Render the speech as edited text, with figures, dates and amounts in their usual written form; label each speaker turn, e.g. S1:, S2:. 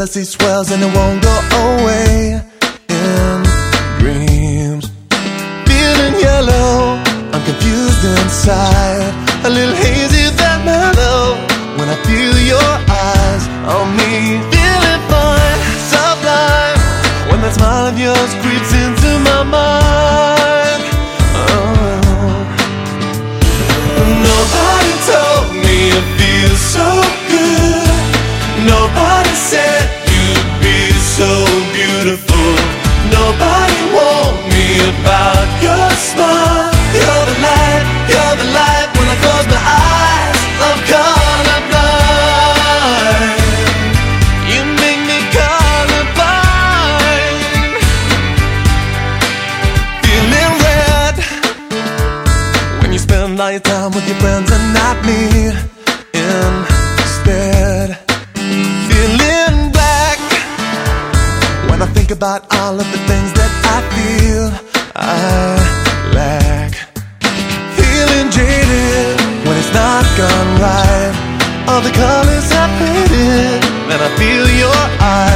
S1: jealousy swells and it won't go away. In dreams, feeling yellow, I'm confused inside, a little hazy that mellow when I feel your eyes on me. Feeling fine, sublime, when that smile of yours creeps into my mind. Oh. Nobody told me it feels so good. Nobody said you'd be so beautiful. Nobody warned me about your smile. You're the light, you're the light. When I close my eyes, I'm colorblind. You make me colorblind. Feeling red when you spend all your time with your friends and not me instead. Feeling black when I think about all of the things that I feel I lack. Feeling jaded when it's not gone right. All the colors have faded, and I feel your eyes